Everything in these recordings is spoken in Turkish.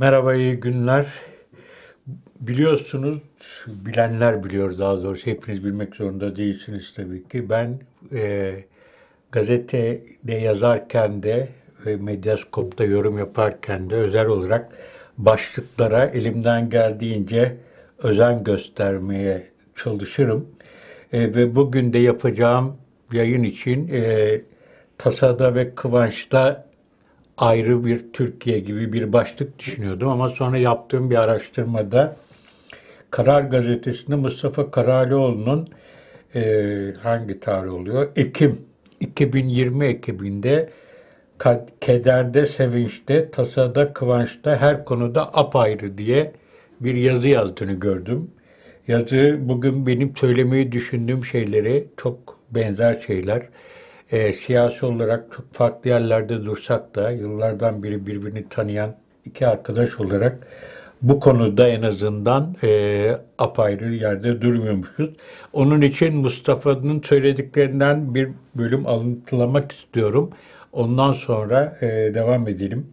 Merhaba, iyi günler. Biliyorsunuz, bilenler biliyor daha doğrusu, hepiniz bilmek zorunda değilsiniz tabii ki. Ben e, gazetede yazarken de ve Medyascope'da yorum yaparken de özel olarak başlıklara elimden geldiğince özen göstermeye çalışırım. Ve bugün de yapacağım yayın için Tasada ve Kıvanç'ta ayrı bir Türkiye gibi bir başlık düşünüyordum ama sonra yaptığım bir araştırmada Karar Gazetesi'nde Mustafa Karalioğlu'nun hangi tarih oluyor? Ekim 2020 Ekim'inde kederde, sevinçte, tasada, kıvançta her konuda apayrı diye bir yazı yazdığını gördüm. Yazı bugün benim söylemeyi düşündüğüm şeyleri çok benzer şeyler. Siyasi olarak çok farklı yerlerde dursak da yıllardan beri birbirini tanıyan iki arkadaş olarak bu konuda en azından apayrı yerde durmuyormuşuz. Onun için Mustafa'nın söylediklerinden bir bölüm alıntılamak istiyorum. Ondan sonra devam edelim.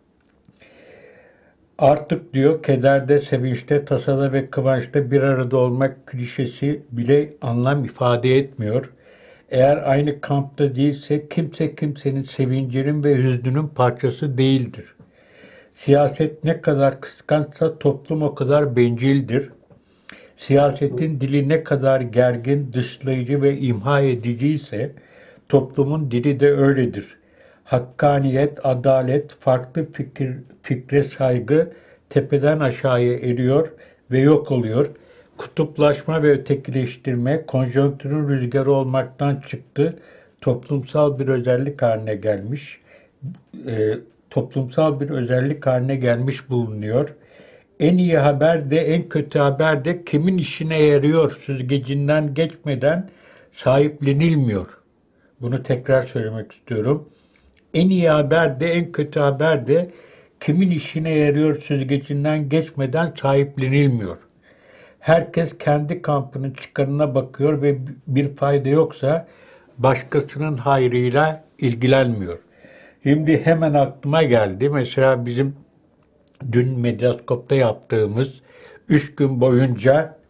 Artık diyor kederde, sevinçte, tasada ve kıvançta bir arada olmak klişesi bile anlam ifade etmiyor. Eğer aynı kampta değilse kimse kimsenin sevincinin ve hüznünün parçası değildir. Siyaset ne kadar kıskançsa toplum o kadar bencildir. Siyasetin dili ne kadar gergin, dışlayıcı ve imha ediciyse toplumun dili de öyledir. Hakkaniyet, adalet, farklı fikre saygı tepeden aşağıya eriyor ve yok oluyor. Kutuplaşma ve ötekileştirme konjonktürün rüzgarı olmaktan çıktı. Toplumsal bir özellik haline gelmiş. Toplumsal bir özellik haline gelmiş bulunuyor. En iyi haber de en kötü haber de kimin işine yarıyor süzgecinden geçmeden sahiplenilmiyor. Bunu tekrar söylemek istiyorum. En iyi haber de en kötü haber de kimin işine yarıyor süzgecinden geçmeden sahiplenilmiyor. Herkes kendi kampının çıkarına bakıyor ve bir fayda yoksa başkasının hayrıyla ilgilenmiyor. Şimdi hemen aklıma geldi. Mesela bizim dün Medyascope'da yaptığımız 3 gün boyunca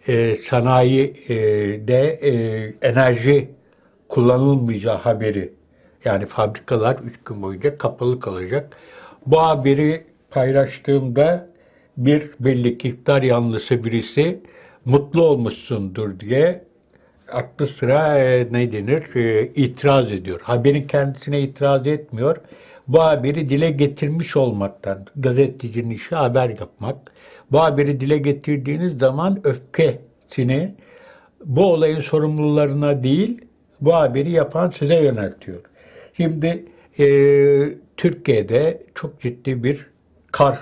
sanayide enerji kullanılmayacağı haberi. Yani fabrikalar 3 gün boyunca kapalı kalacak. Bu haberi paylaştığımda bir belli ki iktidar yanlısı birisi mutlu olmuşsundur diye aklı sıra ne denir itiraz ediyor. Haberin kendisine itiraz etmiyor. Bu haberi dile getirmiş olmaktan, gazetecinin işi haber yapmak. Bu haberi dile getirdiğiniz zaman öfkesini bu olayın sorumlularına değil, bu haberi yapan size yöneltiyor. Şimdi Türkiye'de çok ciddi bir kar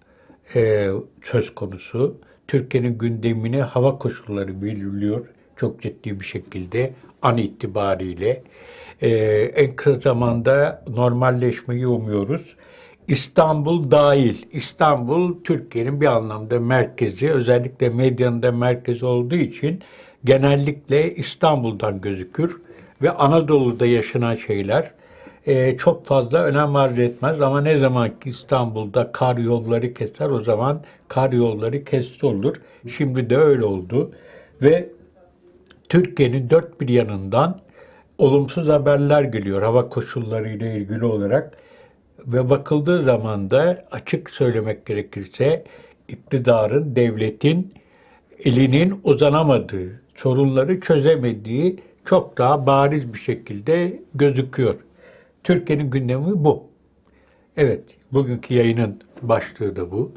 söz konusu. Türkiye'nin gündemini hava koşulları belirliyor çok ciddi bir şekilde an itibariyle. En kısa zamanda normalleşmeyi umuyoruz. İstanbul dahil. İstanbul Türkiye'nin bir anlamda merkezi, özellikle medyanın da merkezi olduğu için genellikle İstanbul'dan gözükür ve Anadolu'da yaşanan şeyler çok fazla önem arz etmez ama ne zaman ki İstanbul'da kar yolları keser o zaman kar yolları kesti olur. Şimdi de öyle oldu ve Türkiye'nin dört bir yanından olumsuz haberler geliyor hava koşulları ile ilgili olarak ve bakıldığı zaman da açık söylemek gerekirse iktidarın, devletin elinin uzanamadığı, sorunları çözemediği çok daha bariz bir şekilde gözüküyor. Türkiye'nin gündemi bu. Evet, bugünkü yayının başlığı da bu.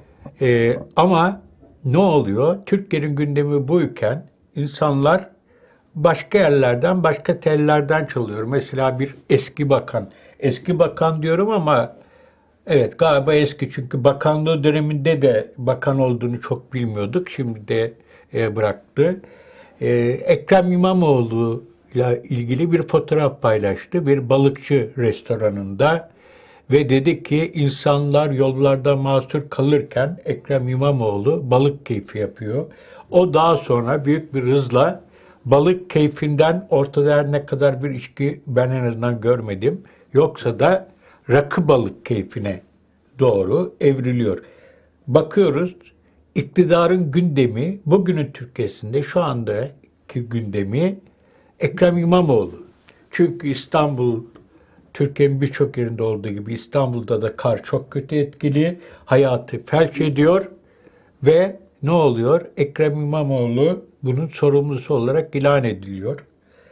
Ama ne oluyor? Türkiye'nin gündemi buyken insanlar başka yerlerden, başka tellerden çalıyor. Mesela bir eski bakan. Eski bakan diyorum ama evet galiba eski çünkü bakanlığı döneminde de bakan olduğunu çok bilmiyorduk. Şimdi de bıraktı. Ekrem İmamoğlu ile ilgili bir fotoğraf paylaştı. Bir balıkçı restoranında ve dedi ki insanlar yollarda mahsur kalırken Ekrem İmamoğlu balık keyfi yapıyor. O daha sonra büyük bir hızla balık keyfinden ortada her ne kadar bir içki ben en azından görmedim. Yoksa da rakı balık keyfine doğru evriliyor. Bakıyoruz, iktidarın gündemi, bugünün Türkiye'sinde şu andaki gündemi Ekrem İmamoğlu. Çünkü İstanbul, Türkiye'nin birçok yerinde olduğu gibi İstanbul'da da kar çok kötü etkili, hayatı felç ediyor ve ne oluyor? Ekrem İmamoğlu bunun sorumlusu olarak ilan ediliyor.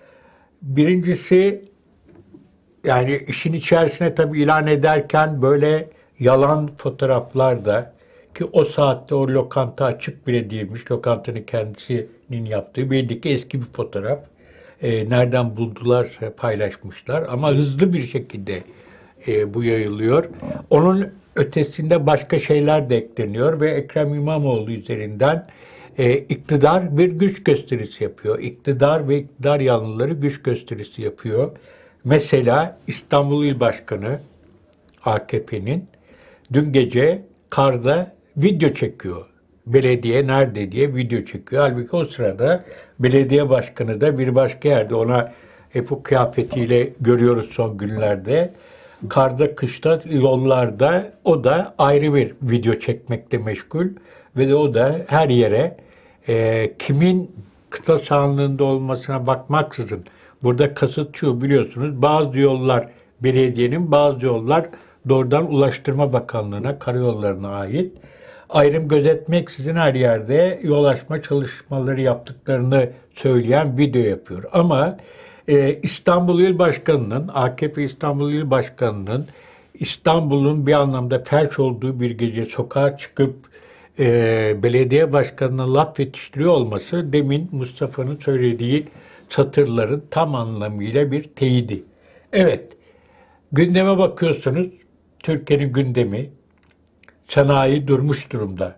Birincisi, yani işin içerisine tabii ilan ederken böyle yalan fotoğraflar da, ki o saatte o lokanta açık bile değilmiş. Lokantanın kendisinin yaptığı belli ki eski bir fotoğraf. Nereden buldular paylaşmışlar ama hızlı bir şekilde bu yayılıyor. Onun ötesinde başka şeyler de ekleniyor ve Ekrem İmamoğlu üzerinden iktidar bir güç gösterisi yapıyor. İktidar ve iktidar yanlıları güç gösterisi yapıyor. Mesela İstanbul İl Başkanı AKP'nin dün gece karda video çekiyor. Belediye nerede diye video çekiyor. Halbuki o sırada belediye başkanı da bir başka yerde, ona hep o kıyafetiyle görüyoruz son günlerde. Karda, kışta, yollarda o da ayrı bir video çekmekte meşgul. Ve de o da her yere kimin kıta sahanlığında olmasına bakmaksızın, burada kasıt şu, biliyorsunuz, bazı yollar belediyenin, bazı yollar doğrudan Ulaştırma Bakanlığı'na, karayollarına ait. Ayrım gözetmeksizin her yerde yol açma çalışmaları yaptıklarını söyleyen video yapıyor. Ama İstanbul İl Başkanı'nın, AKP İstanbul İl Başkanı'nın İstanbul'un bir anlamda felç olduğu bir gece sokağa çıkıp belediye başkanına laf yetiştiriyor olması, demin Mustafa'nın söylediği satırların tam anlamıyla bir teyidi. Evet, gündeme bakıyorsunuz, Türkiye'nin gündemi, sanayi durmuş durumda.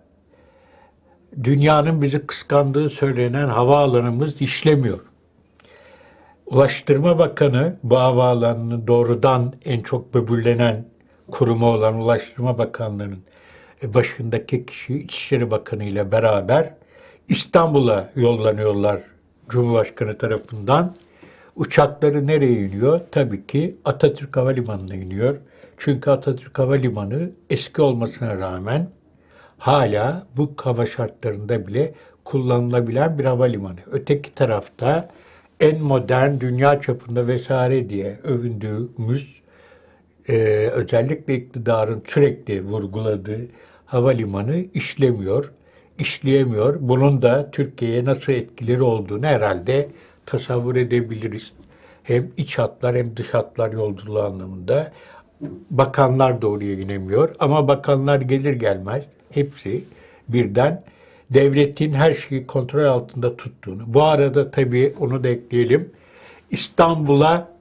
Dünyanın bizi kıskandığı söylenen havaalanımız işlemiyor. Ulaştırma Bakanı, bu havaalanının doğrudan en çok böbürlenen kurumu olan Ulaştırma Bakanlığı'nın başındaki kişi, İçişleri Bakanı ile beraber İstanbul'a yollanıyorlar Cumhurbaşkanı tarafından. Uçakları nereye iniyor? Tabii ki Atatürk Havalimanı'na iniyor. Çünkü Atatürk Havalimanı eski olmasına rağmen hala bu hava şartlarında bile kullanılabilen bir havalimanı. Öteki tarafta en modern, dünya çapında vesaire diye övündüğümüz, özellikle iktidarın sürekli vurguladığı havalimanı işlemiyor, işleyemiyor. Bunun da Türkiye'ye nasıl etkileri olduğunu herhalde tasavvur edebiliriz. Hem iç hatlar hem dış hatlar yolculuğu anlamında. Bakanlar da oraya inemiyor ama bakanlar gelir gelmez hepsi birden devletin her şeyi kontrol altında tuttuğunu. Bu arada tabii onu da ekleyelim. İstanbul'a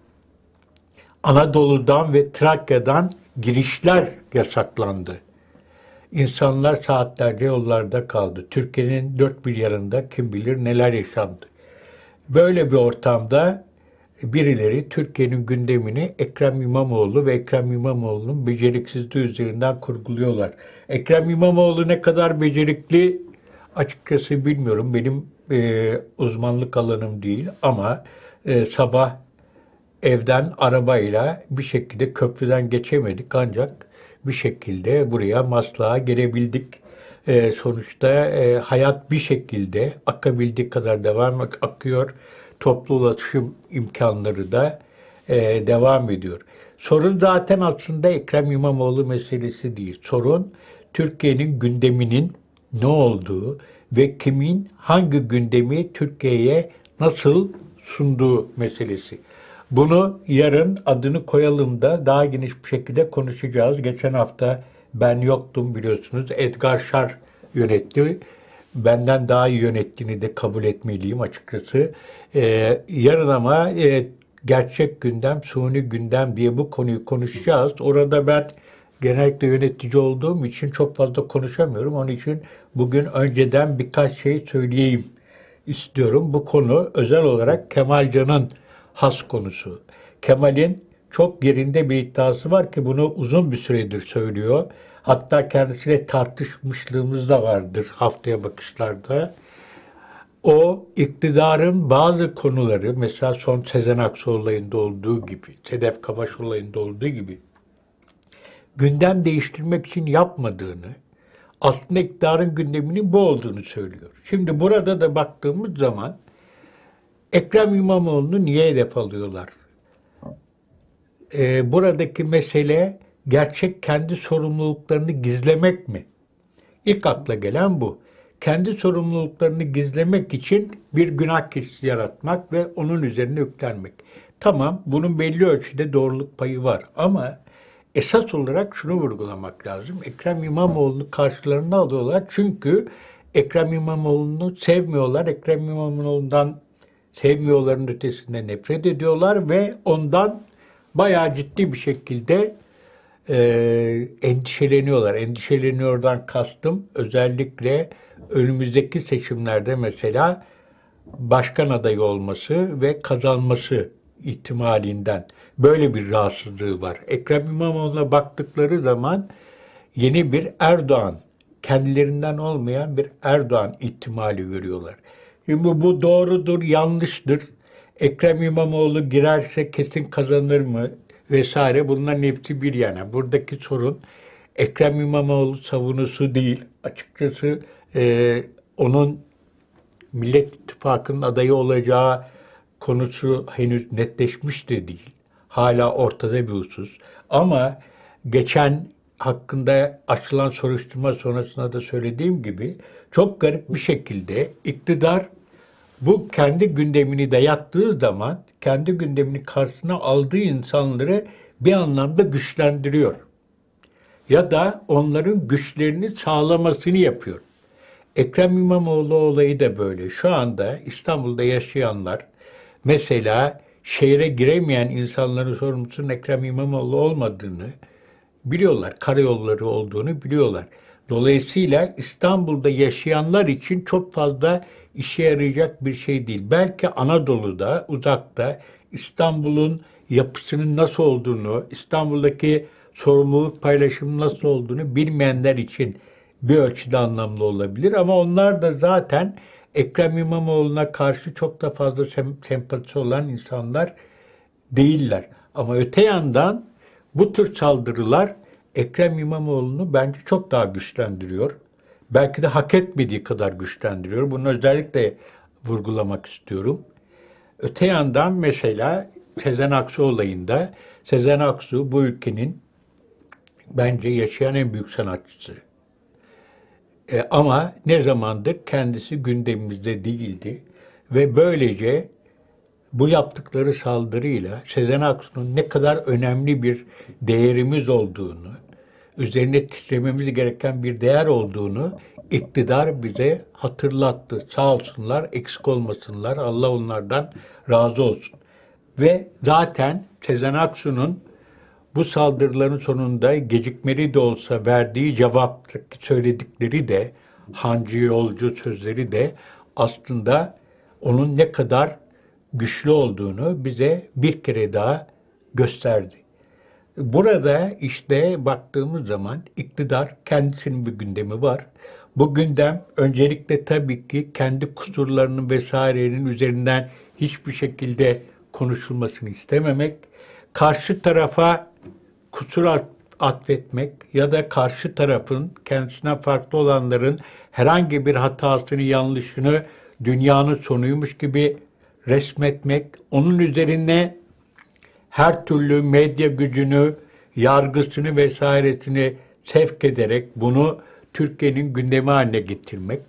Anadolu'dan ve Trakya'dan girişler yasaklandı. İnsanlar saatlerce yollarda kaldı. Türkiye'nin dört bir yanında kim bilir neler yaşandı. Böyle bir ortamda birileri Türkiye'nin gündemini Ekrem İmamoğlu ve Ekrem İmamoğlu'nun beceriksizliği üzerinden kurguluyorlar. Ekrem İmamoğlu ne kadar becerikli açıkçası bilmiyorum. Benim uzmanlık alanım değil ama sabah evden arabayla bir şekilde köprüden geçemedik ancak bir şekilde buraya Maslak'a gelebildik. Sonuçta hayat bir şekilde akabildiği kadar devam akıyor. Toplu ulaşım imkanları da devam ediyor. Sorun zaten aslında Ekrem İmamoğlu meselesi değil. Sorun Türkiye'nin gündeminin ne olduğu ve kimin hangi gündemi Türkiye'ye nasıl sunduğu meselesi. Bunu yarın adını koyalım da daha geniş bir şekilde konuşacağız. Geçen hafta ben yoktum biliyorsunuz. Edgar Şar yönetti. Benden daha iyi yönettiğini de kabul etmeliyim açıkçası. Yarın ama gerçek gündem, suni gündem diye bu konuyu konuşacağız. Orada ben genellikle yönetici olduğum için çok fazla konuşamıyorum. Onun için bugün önceden birkaç şey söyleyeyim istiyorum. Bu konu özel olarak Kemal Can'ın has konusu. Kemal'in çok yerinde bir iddiası var ki bunu uzun bir süredir söylüyor. Hatta kendisiyle tartışmışlığımız da vardır haftaya bakışlarda. O iktidarın bazı konuları, mesela son Sezen Aksu olayında olduğu gibi, Sedef Kabaş olayında olduğu gibi gündem değiştirmek için yapmadığını, aslında iktidarın gündeminin bu olduğunu söylüyor. Şimdi burada da baktığımız zaman Ekrem İmamoğlu'nu niye hedef alıyorlar? Buradaki mesele gerçek kendi sorumluluklarını gizlemek mi? İlk akla gelen bu. Kendi sorumluluklarını gizlemek için bir günah keçisi yaratmak ve onun üzerine yüklenmek. Tamam, bunun belli ölçüde doğruluk payı var ama esas olarak şunu vurgulamak lazım. Ekrem İmamoğlu'nu karşılarına alıyorlar çünkü Ekrem İmamoğlu'nu sevmiyorlar. Ekrem İmamoğlu'ndan sevmiyorların ötesinde nefret ediyorlar ve ondan bayağı ciddi bir şekilde endişeleniyorlar. Endişeleniyordan kastım özellikle önümüzdeki seçimlerde mesela başkan adayı olması ve kazanması ihtimalinden böyle bir rahatsızlığı var. Ekrem İmamoğlu'na baktıkları zaman yeni bir Erdoğan, kendilerinden olmayan bir Erdoğan ihtimali görüyorlar. Şimdi bu doğrudur, yanlıştır. Ekrem İmamoğlu girerse kesin kazanır mı vesaire, bunların hepsi bir yana. Buradaki sorun Ekrem İmamoğlu savunusu değil. Açıkçası onun Millet İttifakı'nın adayı olacağı konusu henüz netleşmiş de değil. Hala ortada bir husus. Ama geçen hakkında açılan soruşturma sonrasında da söylediğim gibi çok garip bir şekilde iktidar bu kendi gündemini dayattığı zaman kendi gündemini karşısına aldığı insanları bir anlamda güçlendiriyor. Ya da onların güçlerini sağlamasını yapıyor. Ekrem İmamoğlu olayı da böyle. Şu anda İstanbul'da yaşayanlar mesela şehre giremeyen insanların sorumlusunun Ekrem İmamoğlu olmadığını biliyorlar. Karayolları olduğunu biliyorlar. Dolayısıyla İstanbul'da yaşayanlar için çok fazla işe yarayacak bir şey değil. Belki Anadolu'da, uzakta İstanbul'un yapısının nasıl olduğunu, İstanbul'daki sorumluluk paylaşımı nasıl olduğunu bilmeyenler için bir ölçüde anlamlı olabilir. Ama onlar da zaten Ekrem İmamoğlu'na karşı çok da fazla sempatisi olan insanlar değiller. Ama öte yandan bu tür saldırılar Ekrem İmamoğlu'nu bence çok daha güçlendiriyor. Belki de hak etmediği kadar güçlendiriyor. Bunu özellikle vurgulamak istiyorum. Öte yandan mesela Sezen Aksu olayında Sezen Aksu bu ülkenin bence yaşayan en büyük sanatçısı. Ama ne zamandır kendisi gündemimizde değildi ve böylece bu yaptıkları saldırıyla Sezen Aksu'nun ne kadar önemli bir değerimiz olduğunu, üzerine titrememiz gereken bir değer olduğunu iktidar bize hatırlattı. Sağ olsunlar, eksik olmasınlar. Allah onlardan razı olsun. Ve zaten Sezen Aksu'nun bu saldırıların sonunda gecikmeli de olsa verdiği cevap, söyledikleri de, hancı yolcu sözleri de aslında onun ne kadar güçlü olduğunu bize bir kere daha gösterdi. Burada işte baktığımız zaman iktidar kendisinin bir gündemi var. Bu gündem öncelikle tabii ki kendi kusurlarının vesairenin üzerinden hiçbir şekilde konuşulmasını istememek, karşı tarafa kusur atfetmek ya da karşı tarafın kendisinden farklı olanların herhangi bir hatasını, yanlışını dünyanın sonuymuş gibi resmetmek, onun üzerine her türlü medya gücünü, yargısını vesairesini sevk ederek bunu Türkiye'nin gündemi haline getirmek.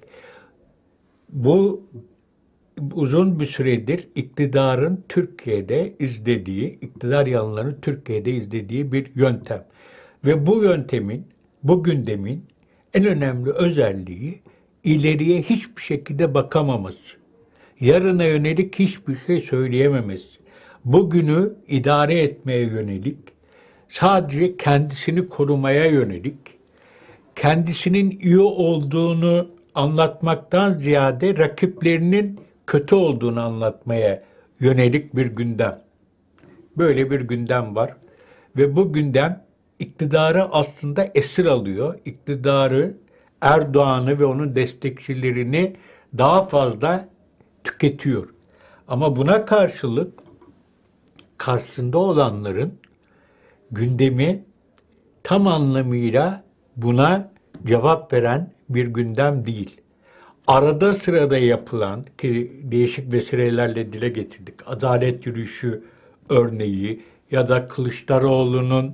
Bu uzun bir süredir iktidarın Türkiye'de izlediği, iktidar yanlılarının Türkiye'de izlediği bir yöntem. Ve bu yöntemin, bu gündemin en önemli özelliği ileriye hiçbir şekilde bakamaması. Yarına yönelik hiçbir şey söyleyememesi. Bugünü idare etmeye yönelik, sadece kendisini korumaya yönelik, kendisinin iyi olduğunu anlatmaktan ziyade rakiplerinin kötü olduğunu anlatmaya yönelik bir gündem. Böyle bir gündem var ve bu gündem iktidarı aslında esir alıyor. İktidarı, Erdoğan'ı ve onun destekçilerini daha fazla tüketiyor. Ama buna karşılık karşısında olanların gündemi tam anlamıyla buna cevap veren bir gündem değil. Arada sırada yapılan, ki değişik vesilelerle dile getirdik, adalet yürüyüşü örneği ya da Kılıçdaroğlu'nun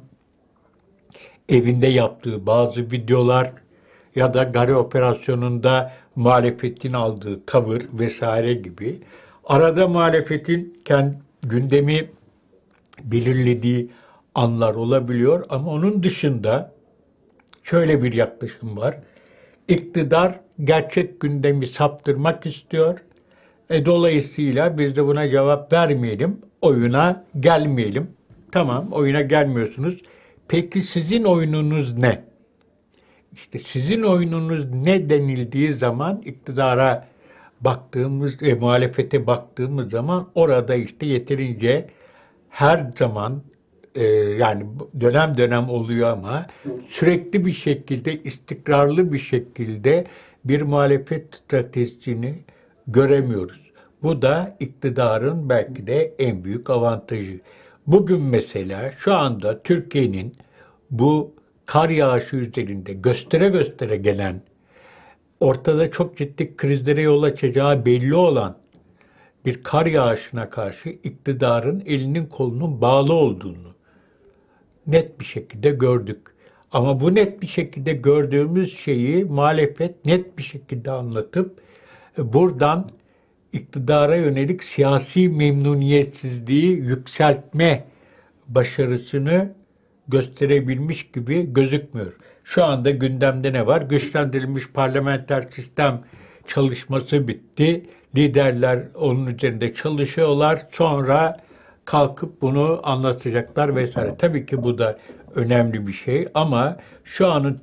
evinde yaptığı bazı videolar ya da Gari operasyonunda muhalefetin aldığı tavır vesaire gibi arada muhalefetin gündemi belirlediği anlar olabiliyor ama onun dışında şöyle bir yaklaşım var. İktidar gerçek gündemi saptırmak istiyor. Dolayısıyla biz de buna cevap vermeyelim, oyuna gelmeyelim. Tamam, oyuna gelmiyorsunuz. Peki sizin oyununuz ne? İşte sizin oyununuz ne denildiği zaman iktidara baktığımız, muhalefete baktığımız zaman orada işte yeterince her zaman yani dönem dönem oluyor ama sürekli bir şekilde, istikrarlı bir şekilde bir muhalefet stratejisini göremiyoruz. Bu da iktidarın belki de en büyük avantajı. Bugün mesela şu anda Türkiye'nin bu kar yağışı üzerinde göstere göstere gelen, ortada çok ciddi krizlere yol açacağı belli olan bir kar yağışına karşı iktidarın elinin kolunun bağlı olduğunu net bir şekilde gördük. Ama bu net bir şekilde gördüğümüz şeyi muhalefet net bir şekilde anlatıp buradan iktidara yönelik siyasi memnuniyetsizliği yükseltme başarısını gösterebilmiş gibi gözükmüyor. Şu anda gündemde ne var? Güçlendirilmiş parlamenter sistem çalışması bitti. Liderler onun üzerinde çalışıyorlar. Sonra kalkıp bunu anlatacaklar vesaire. Tabii ki bu da önemli bir şey ama şu anın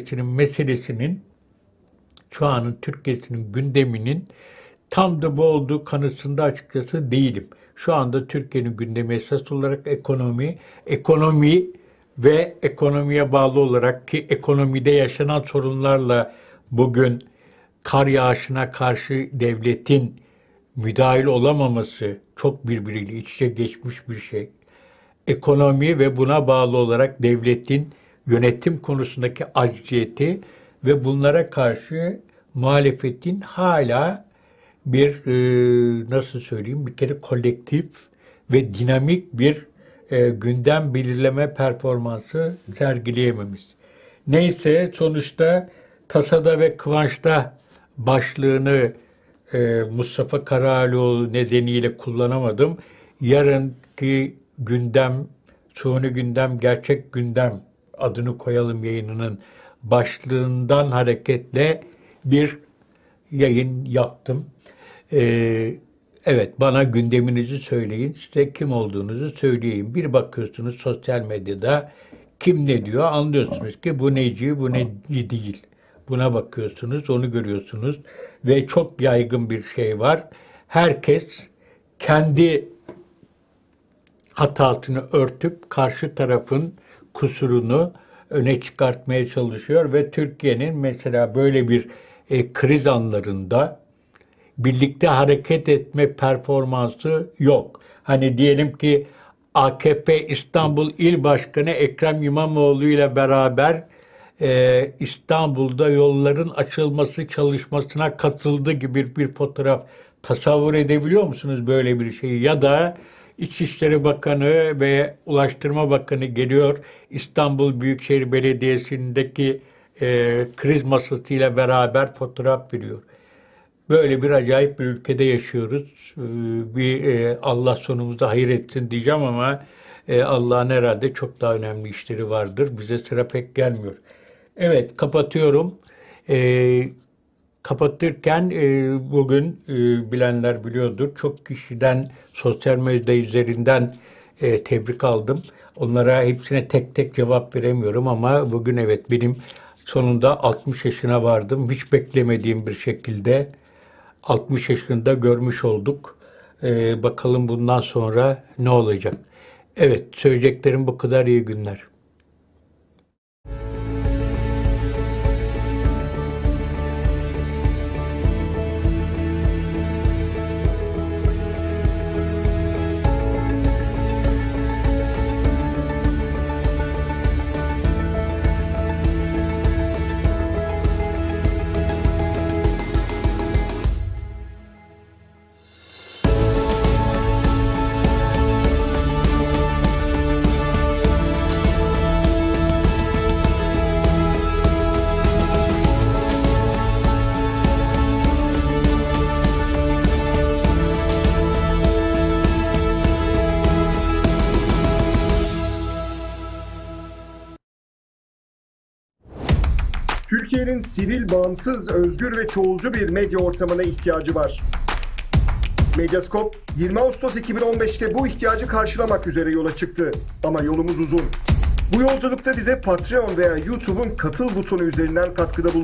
Türkiye'sinin gündeminin tam da bu olduğu kanısında açıkçası değilim. Şu anda Türkiye'nin gündemi esas olarak ekonomi ve ekonomiye bağlı olarak ki ekonomide yaşanan sorunlarla bugün kar yağışına karşı devletin müdahil olamaması çok birbiriyle iç içe geçmiş bir şey. Ekonomi ve buna bağlı olarak devletin yönetim konusundaki acziyeti ve bunlara karşı muhalefetin hala bir nasıl söyleyeyim bir kere kolektif ve dinamik bir gündem belirleme performansı sergileyememiz. Neyse sonuçta tasada ve kıvançta başlığını Mustafa Karahalioğlu nedeniyle kullanamadım. Yarınki gündem, suni gündem, gerçek gündem adını koyalım yayınının başlığından hareketle bir yayın yaptım. Evet, bana gündeminizi söyleyin, size kim olduğunuzu söyleyeyim. Bir bakıyorsunuz sosyal medyada kim ne diyor anlıyorsunuz ki bu neci, bu ne değil. Buna bakıyorsunuz, onu görüyorsunuz ve çok yaygın bir şey var. Herkes kendi hatasını örtüp karşı tarafın kusurunu öne çıkartmaya çalışıyor ve Türkiye'nin mesela böyle bir kriz anlarında birlikte hareket etme performansı yok. Hani diyelim ki AKP İstanbul İl Başkanı Ekrem İmamoğlu ile beraber İstanbul'da yolların açılması çalışmasına katıldı gibi bir fotoğraf tasavvur edebiliyor musunuz böyle bir şeyi? Ya da İçişleri Bakanı ve Ulaştırma Bakanı geliyor İstanbul Büyükşehir Belediyesi'ndeki kriz masasıyla beraber fotoğraf veriyor. Böyle bir acayip bir ülkede yaşıyoruz. Allah sonumuzu hayır etsin diyeceğim ama Allah'ın herhalde çok daha önemli işleri vardır. Bize sıra pek gelmiyor. Evet, kapatıyorum. Kapatırken bugün bilenler biliyordur. Çok kişiden sosyal medya üzerinden tebrik aldım. Onlara hepsine tek tek cevap veremiyorum ama bugün evet benim sonunda 60 yaşına vardım. Hiç beklemediğim bir şekilde 60 yaşında görmüş olduk. Bakalım bundan sonra ne olacak? Evet, söyleyeceklerim bu kadar. İyi günler. Türkiye'nin sivil, bağımsız, özgür ve çoğulcu bir medya ortamına ihtiyacı var. Medyascope, 20 Ağustos 2015'te bu ihtiyacı karşılamak üzere yola çıktı. Ama yolumuz uzun. Bu yolculukta bize Patreon veya YouTube'un katıl butonu üzerinden katkıda bulunabilirsiniz.